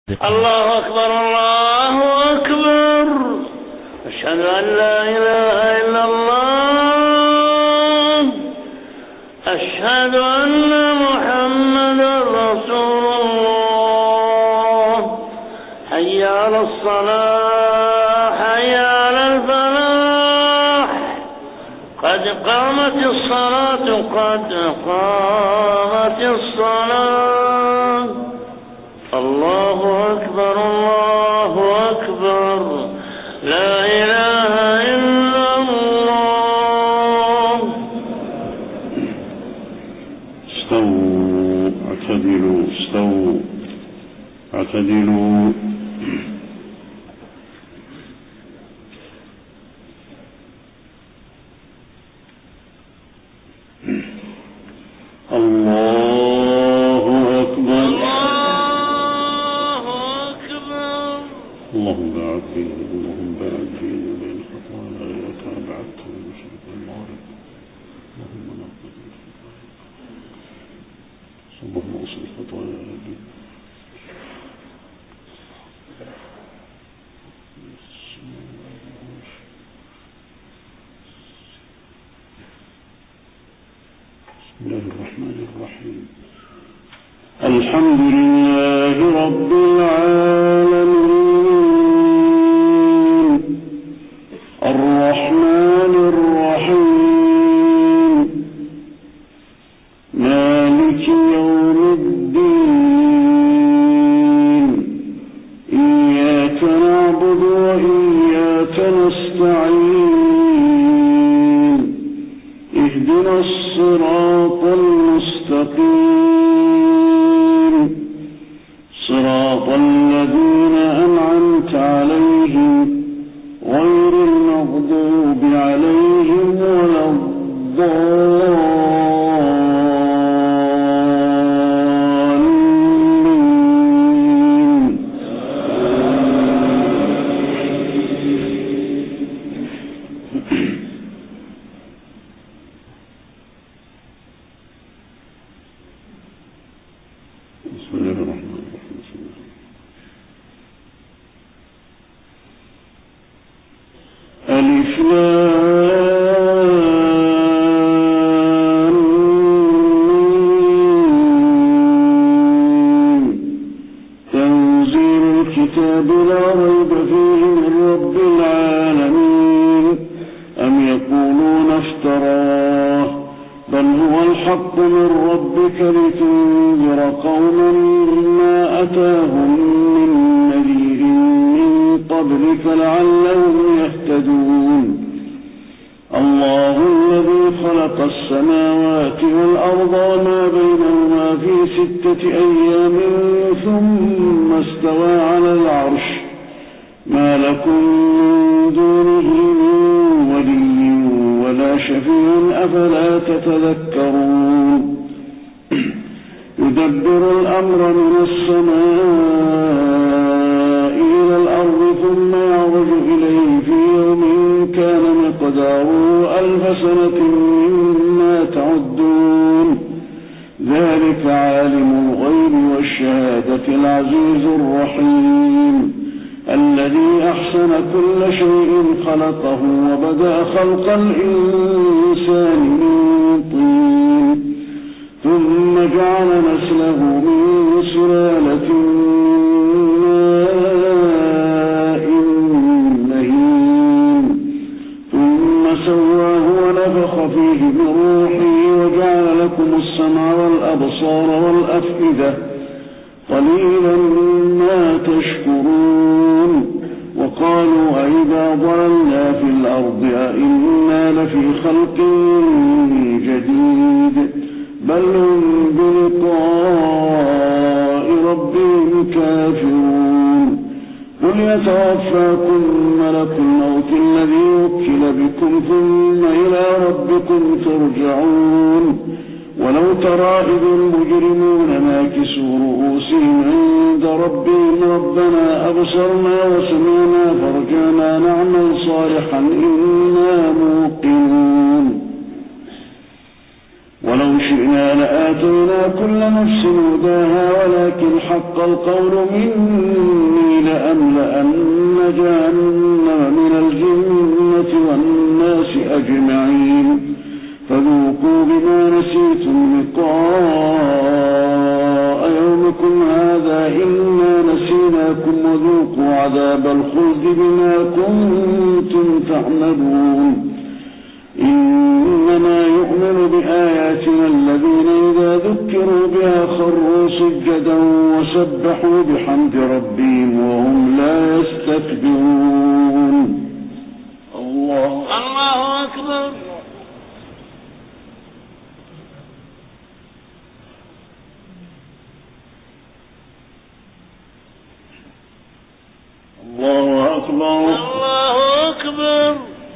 الله أكبر الله أكبر أشهد أن لا إله إلا الله أشهد أن محمدا رسول الله حي على الصلاة حي على الفلاح قد قامت الصلاة قد قامت الصلاة الله أكبر الله أكبر لا إله إلا الله. استووا اعتدلوا استووا اعتدلوا. الله أكبر اللهم باعد بيني وبين خطاياي غيرك بعدت المشرق والمغرب اللهم نقض اللهم اغفر خطاياي بسم الله الرحمن الرحيم الحمد لله رب العالمين الرحمن الرحيم مالك يوم الدين إياك نعبد وإياك نستعين اهدنا الصراط المستقيم صراط الذين أنعمت عليهم غير المغضوب عليهم ولا الضالين. بسم الله الرحمن الرحيم ألف لام ميم تنزيل الكتاب لا ريب فيه من رب العالمين أم يقولون افتراه بل هو الحق من ربك لتنذر قوما ما أتاهم من نذير من قبلك لعلهم يهتدون الله الذي خلق السماوات والأرض وما بينهما في 6 أيام ثم استوى على العرش ما لكم من دونه من ولي ولا شفيع أفلا تتذكرون يدبر الأمر من السماء إلى الأرض ثم يعرج إليه في يوم كان مقداره 1000 سنة مما تعدون ذلك عالم الغيب والشهادة العزيز الرحيم الذي أحسن كل شيء خلقه وبدأ خلق الإنسان من طين ثم جعل نسله من سلالة من ماء مهين ثم سواه ونفخ فيه من روحه وجعل لكم السمع والأبصار والأفئدة قليلا ما تشكرون وقالوا أئذا ضللنا في الأرض أئنا لفي خلق جديد بل هم بلقاء ربهم كافرون قل يتوفاكم ملك الموت الذي وكل بكم ثم إلى ربكم ترجعون ولو ترى إذ المجرمون ناكسوا رؤوسهم عند ربهم ربنا أبصرنا وسمعنا فارجعنا نعمل صالحا إنا موقنون ولو ولو شئنا لآتينا كل نفس هداها ولكن حق القول مني لأملأن جهنم من الجنة والناس أجمعين فذوقوا بما نسيتم لقاء يومكم هذا إنا نسيناكم وذوقوا عذاب الخلد بما كنتم تعملون إنما يؤمن بآياتنا الذين إذا ذكروا بها خروا سجدا وسبحوا بحمد ربهم وهم لا يستكبرون. الله أكبر. الله أكبر. الله أكبر.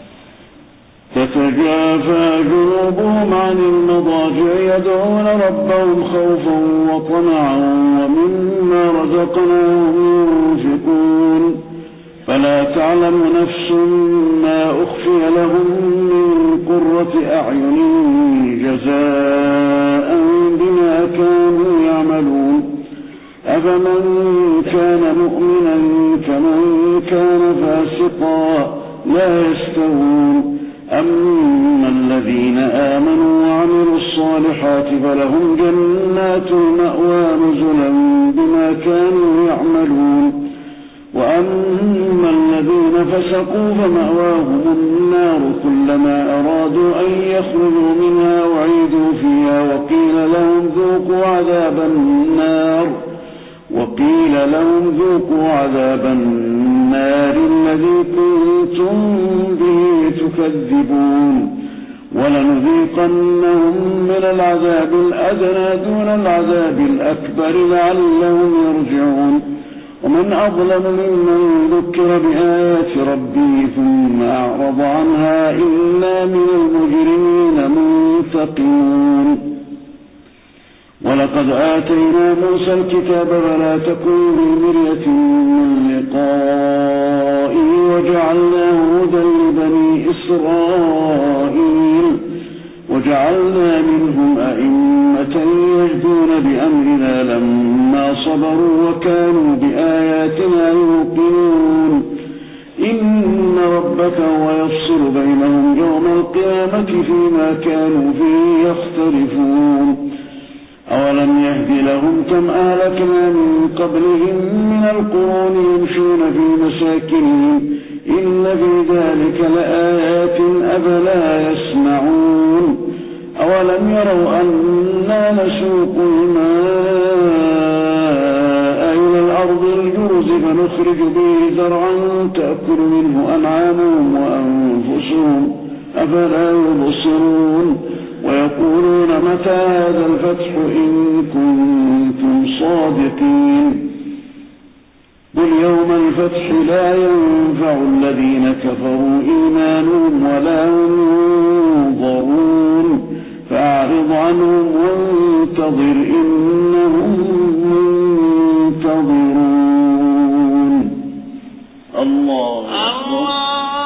تتجافى جنوبهم عن المضاجع يدعون ربهم خوفا وطمعا ومما رزقناهم ينفقون فلا تعلم نفس ما أخفي لهم من قرة أعين جزاء بما كانوا يعملون أفمن كان مؤمنا كمن كان فاسقا لا يستوون أما الذين آمنوا وعملوا الصالحات فلهم جنات المأوى نزلا بما كانوا يعملون وأما الذين فسقوا فمأواهم النار كلما أرادوا أن يخرجوا منها وعيدوا فيها وقيل لهم ذوقوا عذاب النار الذي كنتم به تكذبون ولنذيقنهم من العذاب الأدنى دون العذاب الأكبر لعلهم يرجعون ومن أظلم ممن ذكر بآيات ربه ثم أعرض عنها إنا من المجرمين منتقمون ولقد آتينا موسى الكتاب فلا تكن في مرية من لقائه وجعلناه هدى لبني إسرائيل وجعلنا منهم أئمة يهدون بأمرنا لما صبروا وكانوا بآياتنا يوقنون إن ربك هو يفصل بينهم يوم القيامة فيما كانوا فيه يختلفون أولم يهد لهم كم أهلكنا من قبلهم من القرون يمشون في مساكنهم إن في ذلك لآيات أفلا يسمعون أولم يروا أنا نسوق الماء إلى الأرض الجرز فنخرج به زرعا تأكل منه أنعامهم وأنفسهم أفلا يبصرون ويقولون متى هذا الفتح إن كنتم صادقين قل يوم الفتح لا ينفع الذين كفروا إيمانهم ولا هم ينظرون فأعرض عنهم وانتظر إنهم منتظرون. الله أكبر.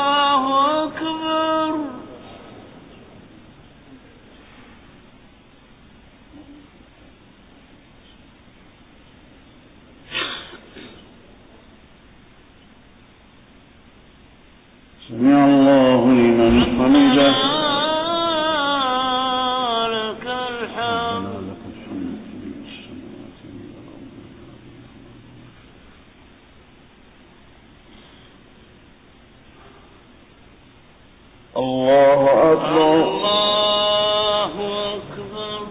سمع الله لمن حمده لك الحمد. الله أكبر. الله أكبر.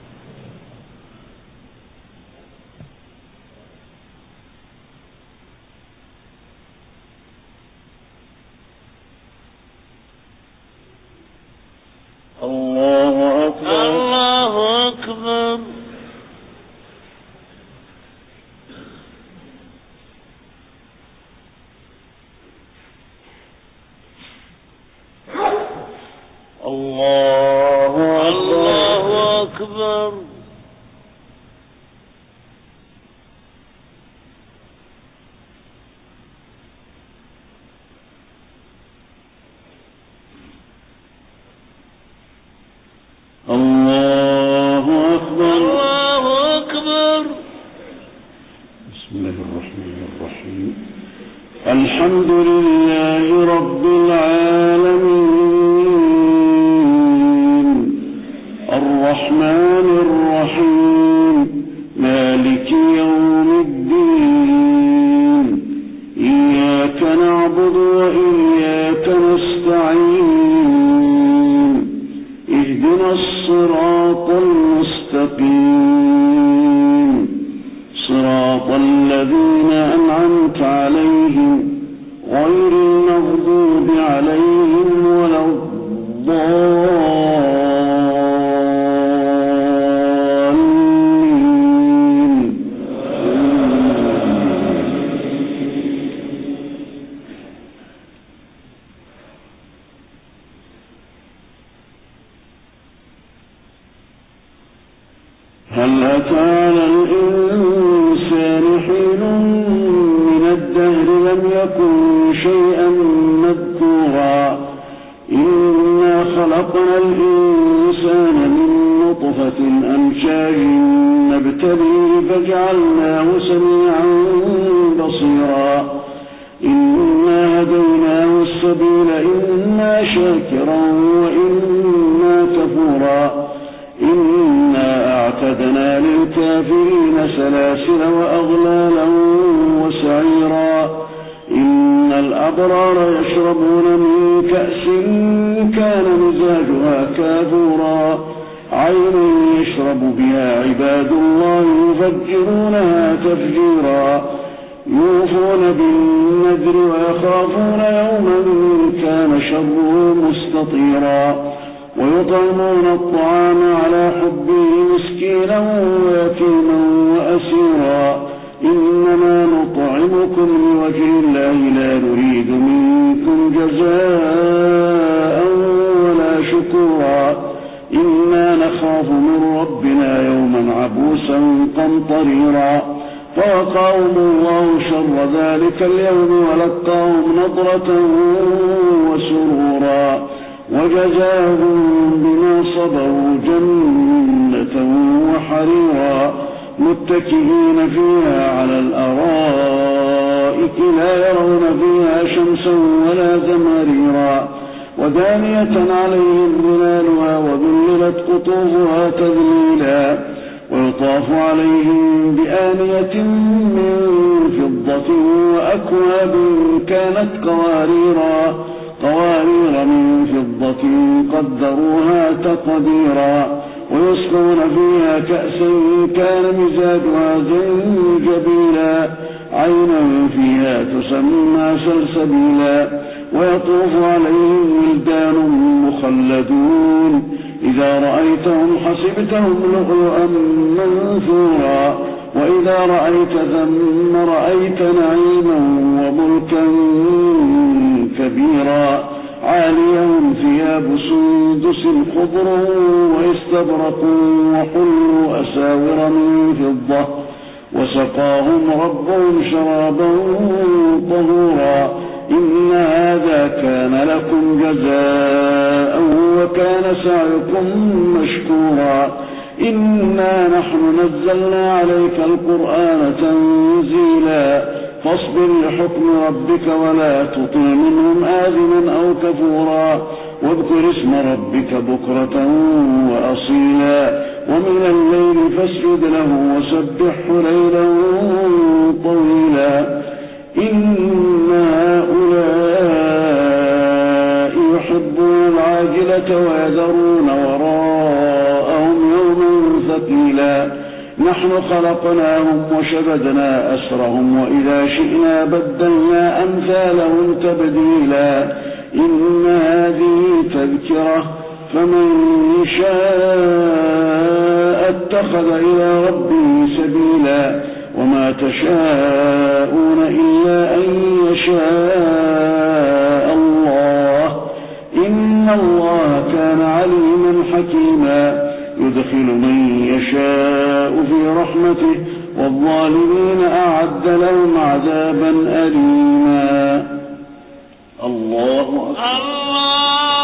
الله أكبر. الله أكبر. الله أكبر. الرحمن الرحيم الحمد لله رب العالمين الرحمن الرحيم مالك يوم الدين إياك نعبد وإياك نستعين اهدنا الصراط المستقيم صراط الذين أنعمت عليهم غير المغضوب عليهم ولا الضالين. هل أتى على الإنسان حين من الدهر لم يكن شيئا مذكورا إنا خلقنا الإنسان من نطفة أمشاج نبتليه فجعلناه سميعا بصيرا إنا هديناه السبيل إما شاكرا وإما كفورا إنا أعتدنا للكافرين سلاسل وأغلالا وسعيرا إن الأبرار يشربون من كأس كان مزاجها كافورا عين يشرب بها عباد الله يفجرونها تفجيرا يوفون بالنذر ويخافون يوما كان شره مستطيرا ويطعمون الطعام على حبه مسكينا ويتيما وأسيرا إنما نطعمكم لوجه الله لا نريد منكم جزاء ولا شكورا إنا نخاف من ربنا يوما عبوسا قمطريرا فوقاهم الله شر ذلك اليوم ولقاهم نضرة وسرورا وجزاهم بما صبروا جنة وحريرا متكئين فيها على الأرائك لا يرون فيها شمسا ولا زمهريرا ودانية عليهم ظلالها وذللت قطوفها تذليلا ويطاف عليهم بآنية من فضة وأكواب كانت قوارير من فضة قدروها تقديرا ويسقون فيها كأسا كان مزاجها زنجبيلا عينا فيها تسمى سلسبيلا ويطوف عليهم ولدان مخلدون إذا رأيتهم حسبتهم لؤلؤا منثورا وإذا رأيت ثم رأيت نعيما وملكا كبيرا عاليهم ثياب سندس خضر واستبرق وحلوا أساور من فضة وسقاهم ربهم شرابا طهورا إن هذا كان لكم جزاء وكان سعيكم مشكورا إنا نحن نزلنا عليك القرآن تنزيلا فاصبر لحكم ربك ولا تطع منهم آثما أو كفورا واذكر اسم ربك بكرة وأصيلا ومن الليل فاسجد له وسبحه ليلا طويلا إن هؤلاء يحبون العاجلة ويذرون وراءهم يوما ثقيلا نحن خلقناهم وشددنا أسرهم وإذا شئنا بدلنا أمثالهم تبديلا إن هذه تذكرة فمن شاء اتخذ إلى ربه سبيلا وما تشاءون إلا أن يشاء الله إن الله كان عليما حكيما يدخل من يشاء في رحمته والظالمين أعد لهم عذابا أليما. الله أكبر.